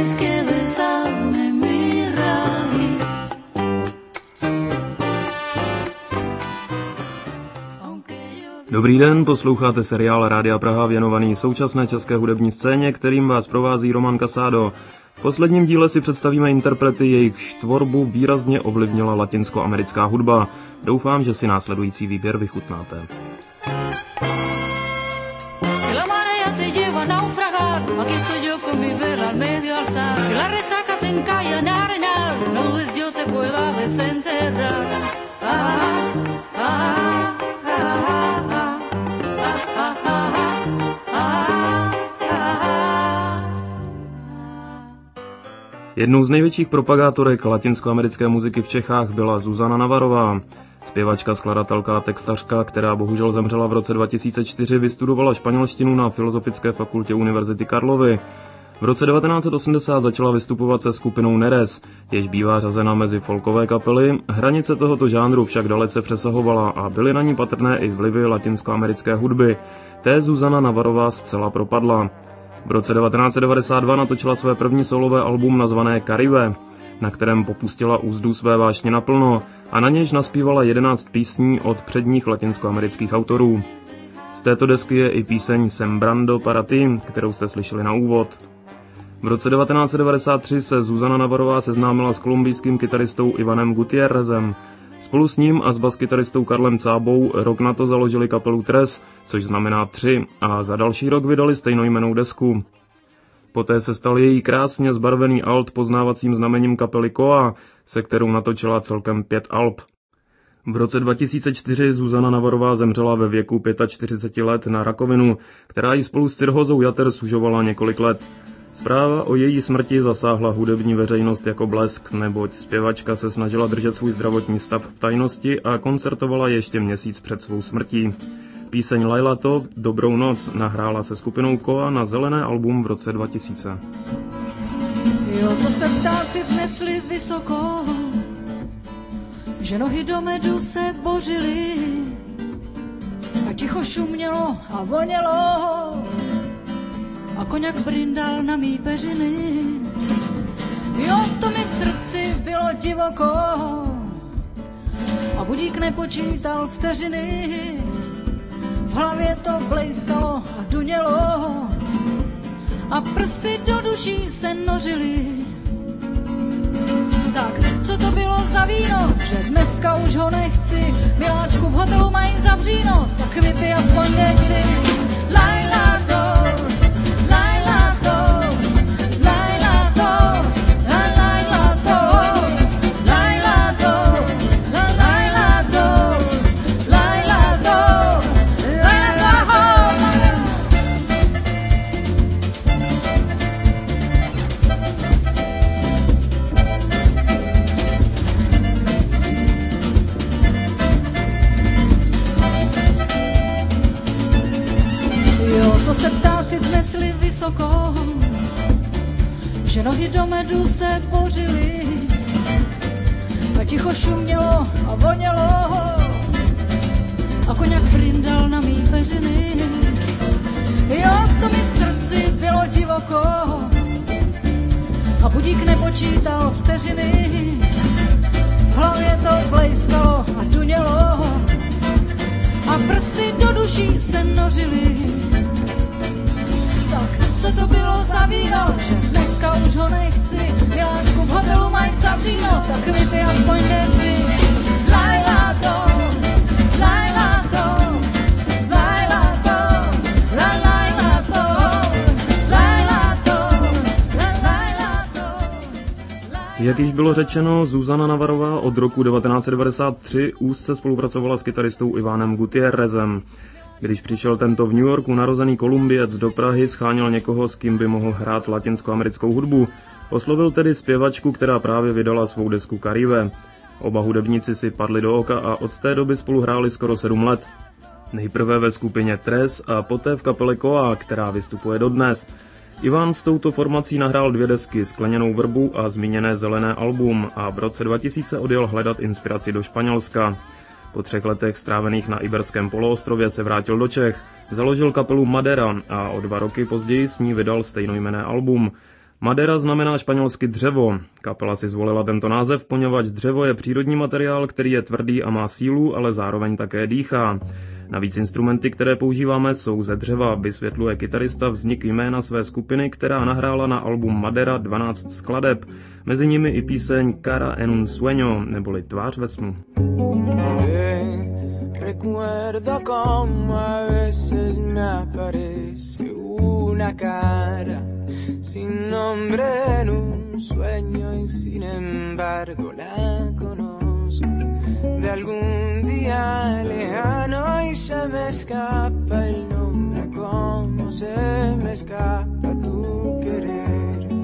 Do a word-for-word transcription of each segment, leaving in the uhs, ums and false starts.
tienes que besarme mi raíz. Dobrý den, posloucháte seriál Rádia Praha věnovaný současné české hudební scéně, kterým vás provází Roman Casado. V posledním díle si představíme interprety, jejichž tvorbu výrazně ovlivnila latinskoamerická hudba. Doufám, že si následující výběr vychutnáte. Si la marea te lleva a naufragar, aquí estoy yo con mi vela al medio alzar. Si la resaca te encalla en arenal, no dudes yo te pueda desenterrar. Ah, ah, ah, ah, ah, ah, ah, ah, ah. Jednou z největších propagátorek latinskoamerické muziky v Čechách byla Zuzana Navarová. Zpěvačka, skladatelka a textařka, která bohužel zemřela v roce dva tisíce čtyři, vystudovala španělštinu na Filozofické fakultě Univerzity Karlovy. V roce devatenáct set osmdesát začala vystupovat se skupinou Neres, jež bývá řazena mezi folkové kapely. Hranice tohoto žánru však dalece přesahovala a byly na ní patrné i vlivy latinskoamerické hudby. Té Zuzana Navarová zcela propadla. V roce devatenáct set devadesát dva natočila své první solové album nazvané Caribe, na kterém popustila úzdu své vášně naplno a na nějž naspívala jedenáct písní od předních latinskoamerických autorů. Z této desky je i píseň Sembrando para ti, kterou jste slyšeli na úvod. V roce devatenáct set devadesát tři se Zuzana Navarová seznámila s kolumbijským kytaristou Ivanem Gutierrezem. Spolu s ním a s baskytaristou Karlem Cábou rok na to založili kapelu Tres, což znamená tři, a za další rok vydali stejnojmennou desku. Poté se stal její krásně zbarvený alt poznávacím znamením kapely Koa, se kterou natočila celkem pět alb. V roce dva tisíce čtyři Zuzana Navarová zemřela ve věku čtyřicet pět let na rakovinu, která jí spolu s cirhózou jater sužovala několik let. Zpráva o její smrti zasáhla hudební veřejnost jako blesk, neboť zpěvačka se snažila držet svůj zdravotní stav v tajnosti a koncertovala ještě měsíc před svou smrtí. Píseň Lailato, Dobrou noc, nahrála se skupinou Koa na zelené album v roce dva tisíce. Jo, to se ptáci vznesli vysoko, že nohy do medu se bořily a ticho šumělo a vonělo a koňak brindal na mý peřiny. Jo, to mi v srdci bylo divoko a budík nepočítal vteřiny. V hlavě to blejskalo a dunělo a prsty do duší se nořily. Tak, co to bylo za víno, že dneska už ho nechci, miláčku v hotelu mají zavříno, tak vypij aspoň deci. Lailato, Lailato, Lailato, Lailato, Lailato, Lailato, Lailato, Jo, to se ptáci vznesli vysoko, že nohy do medu se bořily a ticho šumělo a vonělo a koňak brindal na mý peřiny. Jo, to mi v srdci bylo divoko a budík nepočítal vteřiny. V hlavě to blejskalo a dunělo a prsty do duší se nořily. Tak, co to bylo za víno, že dneska už ho nechci, miláčku v hotelu mají zavříno, tak vypij aspoň deci. Lailato, Lailato, Lailato, Lailato, Lailato, Lailato. Jak již bylo řečeno, Zuzana Navarová od roku devatenáct set devadesát tři úzce spolupracovala s kytaristou Ivanem Gutierrezem. Když přišel tento v New Yorku narozený Kolumbiec do Prahy, scháněl někoho, s kým by mohl hrát latinskoamerickou hudbu. Oslovil tedy zpěvačku, která právě vydala svou desku Caribe. Oba hudebníci si padli do oka a od té doby spolu hráli skoro sedm let. Nejprve ve skupině Tres a poté v kapele Koa, která vystupuje dodnes. Ivan s touto formací nahrál dvě desky, Skleněnou vrbu a zmíněné zelené album, a v roce dva tisíce odjel hledat inspiraci do Španělska. Po třech letech strávených na Iberském poloostrově se vrátil do Čech, založil kapelu Madera a o dva roky později s ní vydal stejnojmenné album. Madera znamená španělsky dřevo. Kapela si zvolila tento název, poněvadž dřevo je přírodní materiál, který je tvrdý a má sílu, ale zároveň také dýchá. Navíc instrumenty, které používáme, jsou ze dřeva, vysvětluje kytarista vznik jména své skupiny, která nahrála na album Madera dvanáct skladeb. Mezi nimi i píseň Cara en un sueño, neboli Tvář ve snu. Recuerdo como a veces me aparece una cara sin nombre en un sueño y sin embargo la conozco de algún día lejano y se me escapa el nombre como se me escapa tu querer.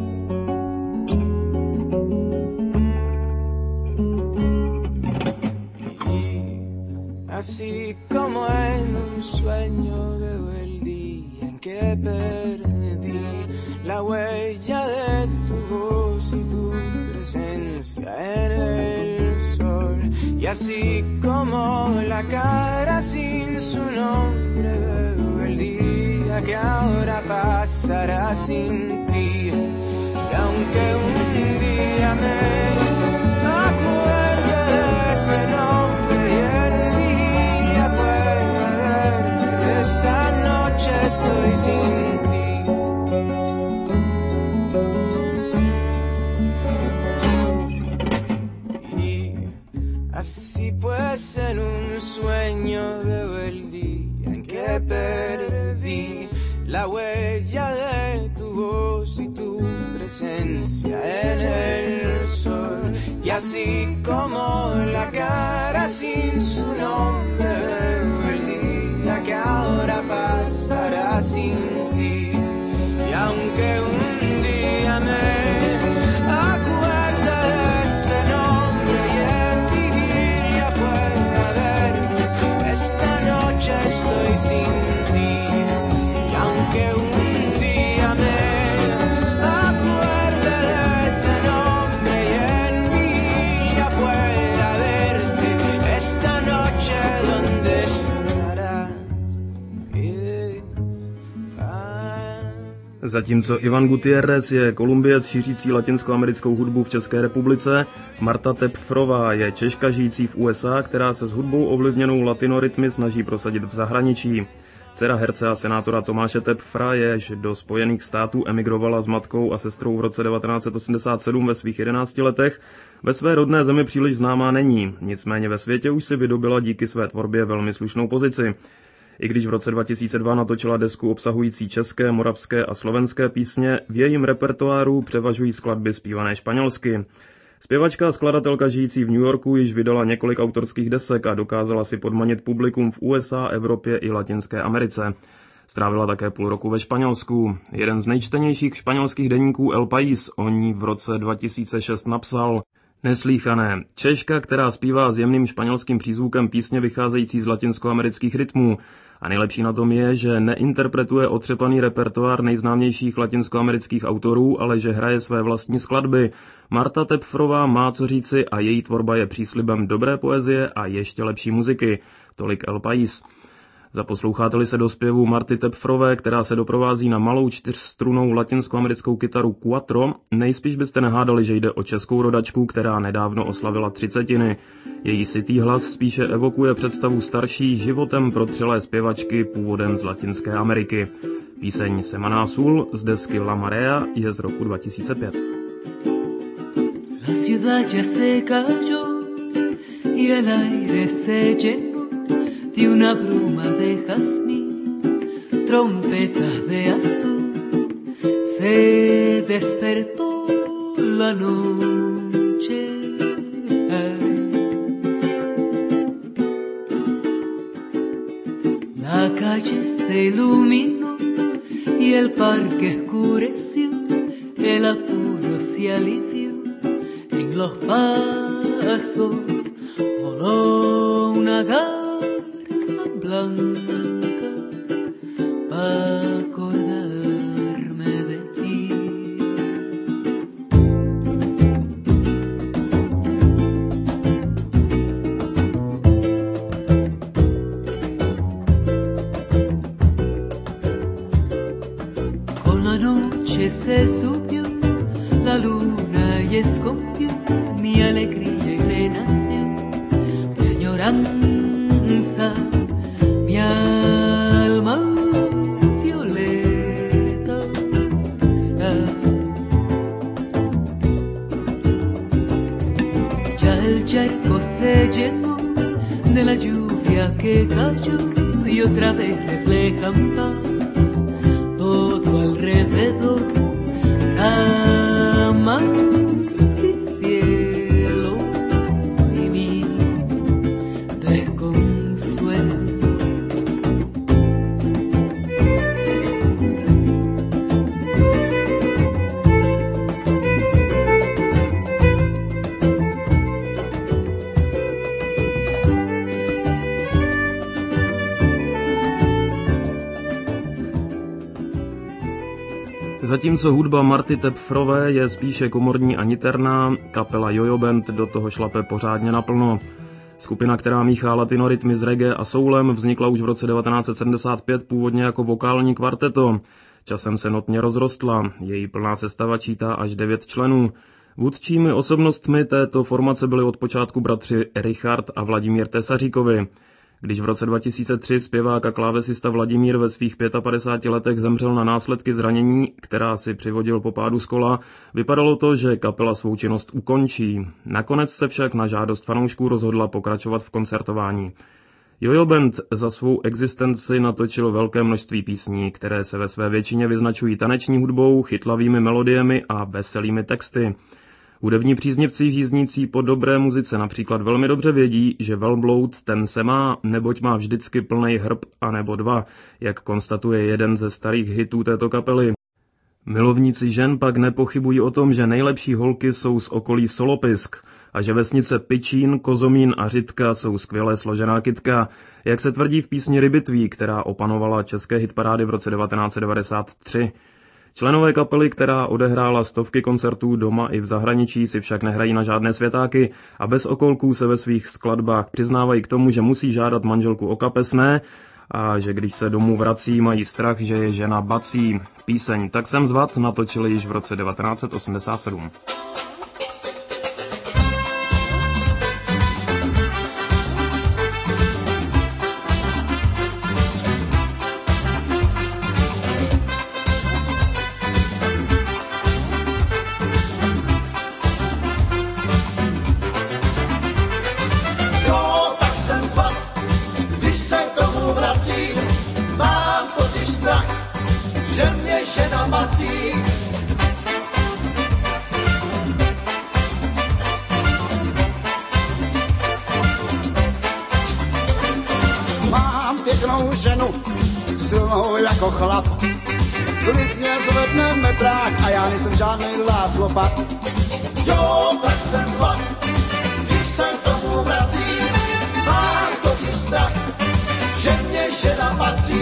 Así como en un sueño veo el día en que perdí la huella de tu voz y tu presencia en el sol. Y así como la cara sin su nombre veo el día que ahora pasará sin ti. Y aunque un día me acuerde de ese nombre y en esta noche estoy sin ti. Y así pues en un sueño veo el día en que perdí la huella de tu voz y tu presencia en el sol. Y así como la cara sin su nombre veo el día que ahora pasará sin ti. Y aunque un día me acuerde de ese nombre y en vigilia pueda verte, esta noche estoy sin ti. Y aunque un día me acuerde de ese nombre y en vigilia pueda verte, esta noche donde estarás. Zatímco Ivan Gutierrez je Kolumbiec šířící latinskoamerickou hudbu v České republice, Marta Tepfrová je Češka žijící v U S A, která se s hudbou ovlivněnou latinorytmy snaží prosadit v zahraničí. Dcera herce a senátora Tomáše Tepfra, jež do Spojených států emigrovala s matkou a sestrou v roce devatenáct set osmdesát sedm ve svých jedenácti letech, ve své rodné zemi příliš známá není, nicméně ve světě už si vydobila díky své tvorbě velmi slušnou pozici. I když v roce dva tisíce dva natočila desku obsahující české, moravské a slovenské písně, v jejím repertoáru převažují skladby zpívané španělsky. Zpěvačka a skladatelka žijící v New Yorku již vydala několik autorských desek a dokázala si podmanit publikum v U S A, Evropě i Latinské Americe. Strávila také půl roku ve Španělsku. Jeden z nejčtenějších španělských deníků El País o ní v roce dva tisíce šest napsal: Neslýchané. Češka, která zpívá s jemným španělským přízvukem písně vycházející z latinskoamerických rytmů. A nejlepší na tom je, že neinterpretuje otřepaný repertoár nejznámějších latinskoamerických autorů, ale že hraje své vlastní skladby. Marta Tepfrová má co říci a její tvorba je příslibem dobré poezie a ještě lepší muziky. Tolik El País. Zaposloucháte-li se do zpěvu Marty Tepfrové, která se doprovází na malou čtyřstrunnou latinskoamerickou kytaru Cuatro, nejspíš byste nehádali, že jde o českou rodačku, která nedávno oslavila třicetiny. Její sytý hlas spíše evokuje představu starší, životem protřelé zpěvačky původem z Latinské Ameriky. Píseň Semana Azul z desky La Marea je z roku dva tisíce pět. La ciudad ya se cayó y el aire se llenó de una bruma de jazmín, trompetas de azul, se despertó la noche. La calle se iluminó y el parque oscureció, el apuro se alivió, en los pasos voló una garza blanca para acordarme de ti. Con la noche se subió la luna y escondió mi alegría y renació mi añoranza, mi alma violeta está. Ya el charco se llenó de la lluvia que cayó y otra vez reflejan paz todo alrededor, ramas y cielo y mi desconsuelo. Zatímco hudba Marty Tepfrové je spíše komorní a niterná, kapela Jojo Band do toho šlape pořádně naplno. Skupina, která míchá latinorytmy s reggae a soulem, vznikla už v roce devatenáct set sedmdesát pět původně jako vokální kvarteto. Časem se notně rozrostla, její plná sestava čítá až devět členů. Vůdčími osobnostmi této formace byli od počátku bratři Richard a Tesaříkovi. Když v roce dva tisíce tři zpěvák a klávesista Vladimír ve svých padesátých pěti letech zemřel na následky zranění, která si přivodil po pádu z kola, vypadalo to, že kapela svou činnost ukončí. Nakonec se však na žádost fanoušků rozhodla pokračovat v koncertování. Jojo Band za svou existenci natočil velké množství písní, které se ve své většině vyznačují taneční hudbou, chytlavými melodiemi a veselými texty. Hudební příznivci žíznící po dobré muzice například velmi dobře vědí, že velbloud ten se má, neboť má vždycky plnej hrb a nebo dva, jak konstatuje jeden ze starých hitů této kapely. Milovníci žen pak nepochybují o tom, že nejlepší holky jsou z okolí Solopisk a že vesnice Pičín, Kozomín a Řitka jsou skvěle složená kytka, jak se tvrdí v písni Rybitví, která opanovala české hitparády v roce devatenáct set devadesát tři. Členové kapely, která odehrála stovky koncertů doma i v zahraničí, si však nehrají na žádné světáky a bez okolků se ve svých skladbách přiznávají k tomu, že musí žádat manželku o kapesné a že když se domů vrací, mají strach, že je žena bací. Píseň Tak jsem zvat natočili již v roce devatenáct set osmdesát sedm. Silnou jako chlap, klidně zvedneme trák a já nejsem žádný láslopat. Jo, tak jsem zvat, když se tomu vracím, mám totiž strach, že mě žena patří.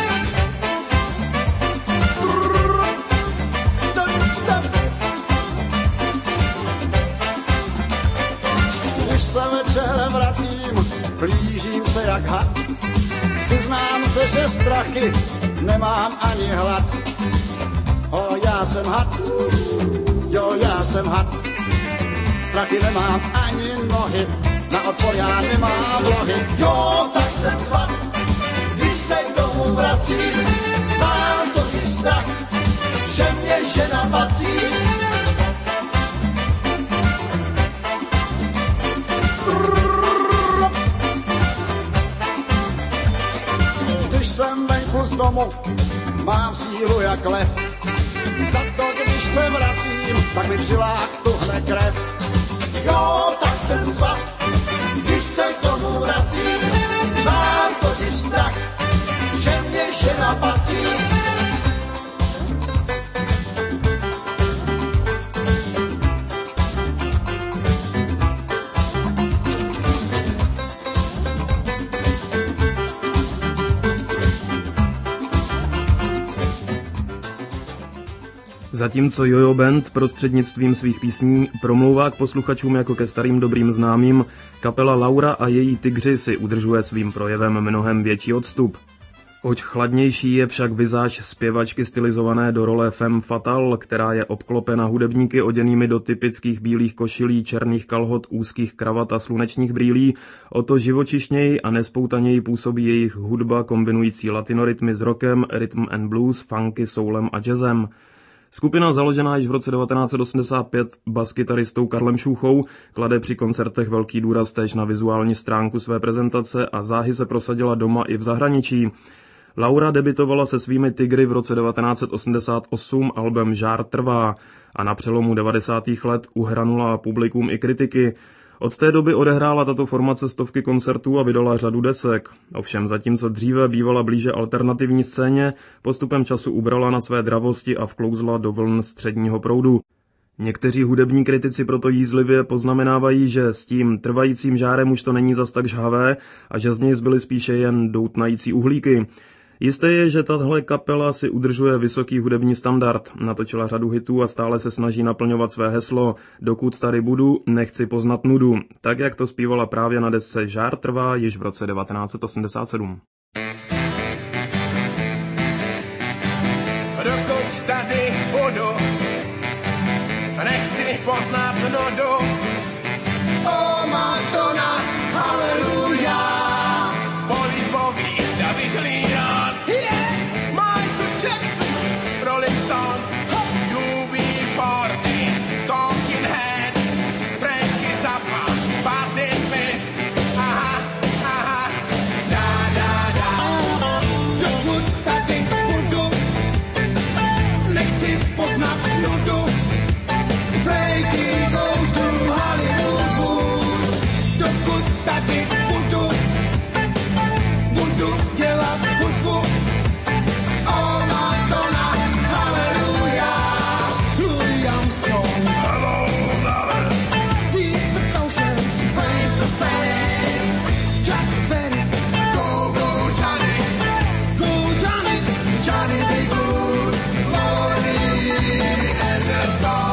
Když se večer vracím, plížím se jak had. Přiznám se, že strachy nemám ani hlad. O, já jsem had, jo, já jsem had. Strachy nemám ani nohy, na odpor já nemám lohy. Jo, tak jsem svat, když se k tomu vracím, mám totiž strach, že mě žena patří. Jsem venku z domu, mám sílu jak lev. Za to, když se vracím, tak mi přilák tuhne krev. Jo, tak jsem svat, když se k tomu vracím, mám totiž strach, že mě žena patří. Zatímco Jojo Band prostřednictvím svých písní promlouvá k posluchačům jako ke starým dobrým známým, kapela Laura a její Tygři si udržuje svým projevem mnohem větší odstup. Oč chladnější je však vizáž zpěvačky stylizované do role femme fatale, která je obklopena hudebníky oděnými do typických bílých košilí, černých kalhot, úzkých kravat a slunečních brýlí. O to živočišněji a nespoutaněji působí jejich hudba kombinující latinorytmy s rockem, rhythm and blues, funky, soulem a jazzem. Skupina, založená již v roce devatenáct set osmdesát pět baskytaristou Karlem Šúchou, klade při koncertech velký důraz též na vizuální stránku své prezentace a záhy se prosadila doma i v zahraničí. Laura debitovala se svými Tygry v roce devatenáct set osmdesát osm albem Žár trvá a na přelomu devadesátých let uhranula publikum i kritiky. Od té doby odehrála tato formace stovky koncertů a vydala řadu desek. Ovšem zatímco dříve bývala blíže alternativní scéně, postupem času ubrala na své dravosti a vklouzla do vln středního proudu. Někteří hudební kritici proto jízlivě poznamenávají, že s tím trvajícím žárem už to není zas tak žhavé a že z něj zbyly spíše jen doutnající uhlíky. Jisté je, že tahle kapela si udržuje vysoký hudební standard, natočila řadu hitů a stále se snaží naplňovat své heslo Dokud tady budu, nechci poznat nudu, tak jak to zpívala právě na desce Žár trvá již v roce devatenáct set osmdesát sedm. Dokud tady budu, nechci poznat nudu. O Madonna, haleluja, Boris Bobby, David Leon, yeah, Michael Jackson, Rolling Stones, U B forty, Talking Heads, Frankie Zappa, Patti Smith, aha, aha, da, da, da. Dokud tady budu, nechci poznat nudu. Frankie goes to Hollywood. Dokud tady budu, budu dělat hudbu. Oh Madonna, haleluja. Louis Armstrong, hello, darling. Deep ocean, face to face. Chuck Berry, go, go Johnny. Go Johnny, Johnny be good. Morning and the song.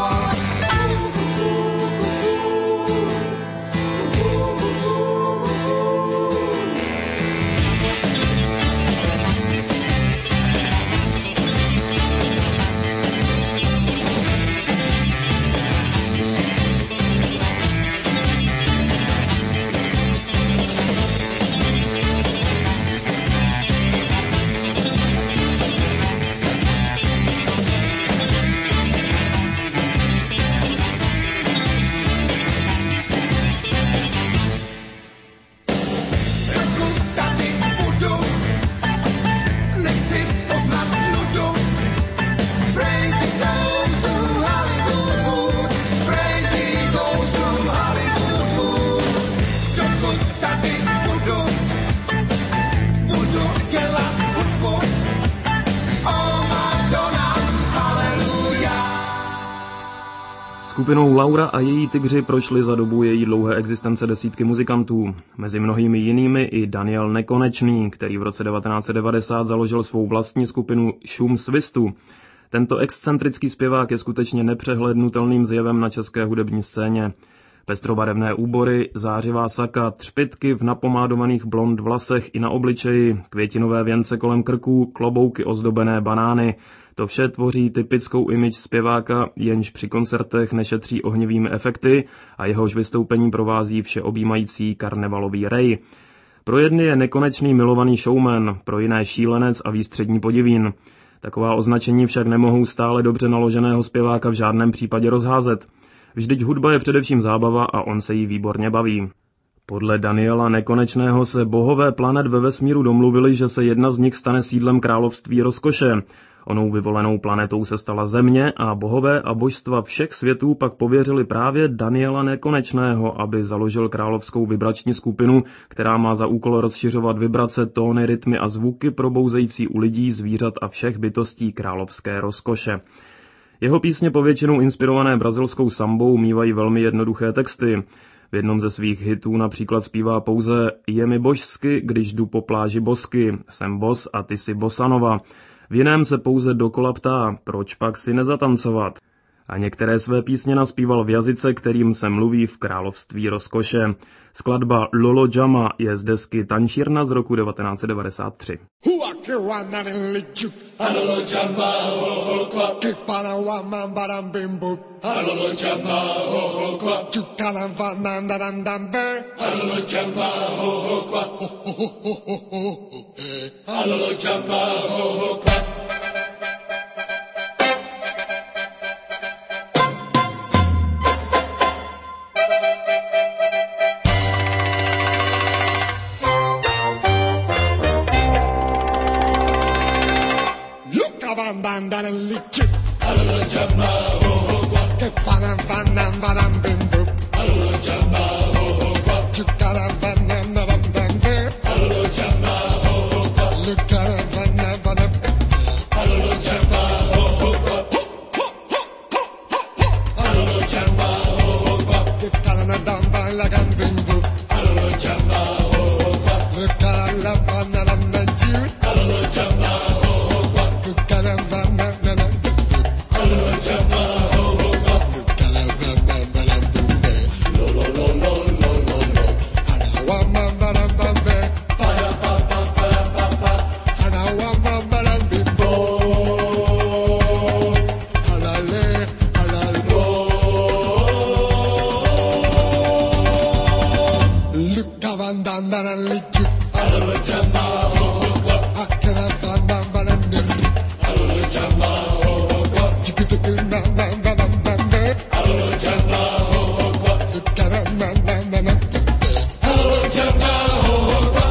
Skupinou Laura a její Tygři prošly za dobu její dlouhé existence desítky muzikantů. Mezi mnohými jinými i Daniel Nekonečný, který v roce devatenáct set devadesát založil svou vlastní skupinu Šum svistu. Tento excentrický zpěvák je skutečně nepřehlednutelným zjevem na české hudební scéně. Pestrobarevné úbory, zářivá saka, třpytky v napomádovaných blond vlasech i na obličeji, květinové věnce kolem krků, klobouky ozdobené banány. To vše tvoří typickou image zpěváka, jenž při koncertech nešetří ohnivými efekty a jehož vystoupení provází všeobjímající karnevalový rej. Pro jedny je Nekonečný milovaný showman, pro jiné šílenec a výstřední podivín. Taková označení však nemohou stále dobře naloženého zpěváka v žádném případě rozházet. Vždyť hudba je především zábava a on se jí výborně baví. Podle Daniela Nekonečného se bohové planet ve vesmíru domluvili, že se jedna z nich stane sídlem království rozkoše. Onou vyvolenou planetou se stala Země a bohové a božstva všech světů pak pověřili právě Daniela Nekonečného, aby založil královskou vibrační skupinu, která má za úkol rozšiřovat vibrace, tóny, rytmy a zvuky probouzející u lidí, zvířat a všech bytostí královské rozkoše. Jeho písně povětšinou inspirované brazilskou sambou mívají velmi jednoduché texty. V jednom ze svých hitů například zpívá pouze Je mi božsky, když jdu po pláži bosky, jsem bos a ty si bosanova. V jiném se pouze dokola ptá, proč pak si nezatancovat. A některé své písně naspíval v jazyce, kterým se mluví v království rozkoše. Skladba Lolo Jama je z desky Tančírna z roku devatenáct set devadesát tři. que guandan en lichu. Alolo chamba ho ho kwa. Que para guaman baram bimbo. Alolo chamba ho ho kwa. Chukalan fanan daran dambe. Alolo chamba ho ho kwa. Alolo chamba ho ho kwa. Bandan and lichu. Alolo chamba ho ho kwa. Que fanan fanan baram bimbo. Alolo chamba ho ho kwa. Chukalan fanan daran dambe. Alolo chamba ho ho kwa. Lukalan fanan baram. Alolo chamba ho ho kwa. Alolo chamba ho ho kwa. Que kalan damba la gambimbo. Alolo chamba ho ho kwa. Lukalan la fanan danju. Alolo chamba ho ho kwa. Lukalan fanan daran. Alolo chamba ho ho kwa. Lukalan fanan daran bumbe. Lo lo lo lo lo lo lo. Hanawa mambaran bambe. Para pa pa para pa pa. Hanawa mambaran bimbo. Halale halal bo. Lukavan dan daran lichu. Alolo chamba ho ho kwa. Akena fanan baran bimbo. Alolo chamba ho ho kwa. Chikutuku mambaran bambe. Alolo chamba ho ho kwa. Lukavan mambaran bambe. Alolo chamba ho ho kwa.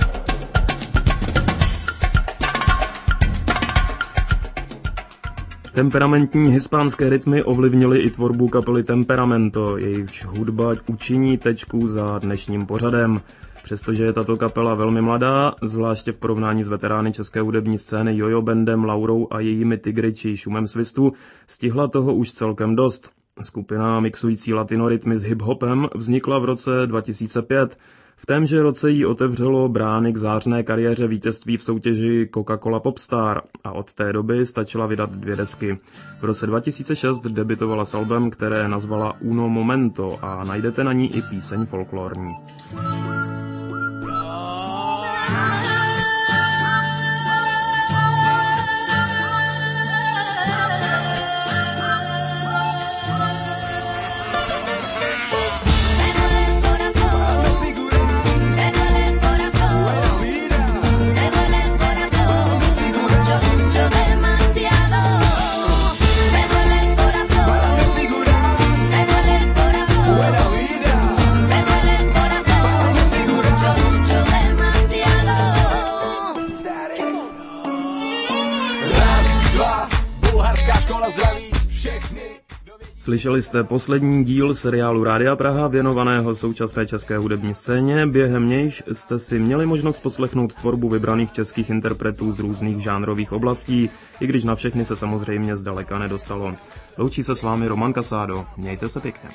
Temperamentní hispánské rytmy ovlivnily i tvorbu kapely Temperamento, jejichž hudba učiní tečku za dnešním pořadem. Přestože je tato kapela velmi mladá, zvláště v porovnání s veterány české hudební scény Jojo Bandem, Laurou a jejími Tygry či Šumem svistu, stihla toho už celkem dost. Skupina mixující latinorytmy s hip-hopem vznikla v roce dva tisíce pět. V témže roce jí otevřelo brány k zářné kariéře vítězství v soutěži Coca-Cola Popstar a od té doby stačila vydat dvě desky. V roce dva tisíce šest debitovala s albem, které nazvala Uno Momento a najdete na ní i píseň folklorní. Slyšeli jste poslední díl seriálu Rádia Praha věnovaného současné české hudební scéně, během nějž jste si měli možnost poslechnout tvorbu vybraných českých interpretů z různých žánrových oblastí, i když na všechny se samozřejmě zdaleka nedostalo. Loučí se s vámi Roman Casádo, mějte se pěkně.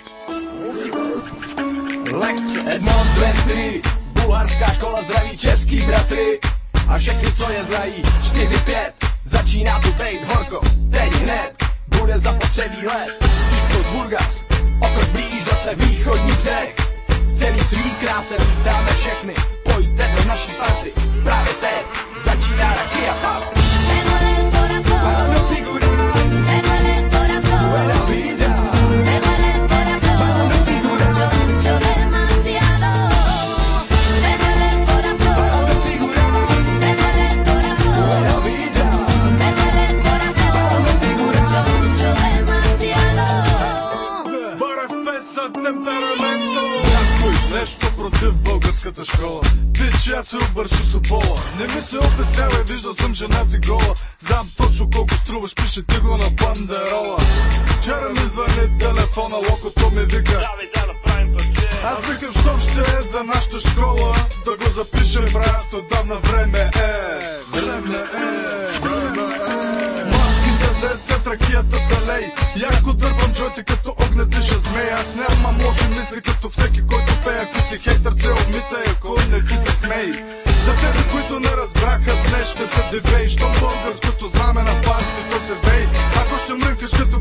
Lekce Edmond dvě tři, bulharská škola zdraví český bratry a všechny, co je znají, čtyři pět, začíná tu bejt horko, teď hned, bude zapotřebí let. East Coast Burgas, o krok blíž zase východní břeh. Celý svý kráse vítáme všechny, pojďte do naší party, právě teď začíná Rakia Party. Ano, figuras, buena vida. Ano, figuras, ano, figuras, buena vida. Темпераменто. Някой нещо против българската школа. Пич, аз се обърши с обола. Не ми се обяснявай, виждал съм жена ти гола. Знам точно колко струваш, пише ти го на бандерола. Вчера ми звъни телефона, локото ми вика. Аз викам, щом ще е за нашата школа, да го запишем, брат, отдавна време е. Време е, време е. Маските десет, ракията са лей. Яко дърпам джойти като огне диша змея. Аз нямам лоши мисли като всеки, който пее. Ако си хейтър, се обмитай, ако не си се смей. За тези, които не разбраха, днес ще се дивей. Щом българското знаме на партито се вей. Ако ще мрънкаш като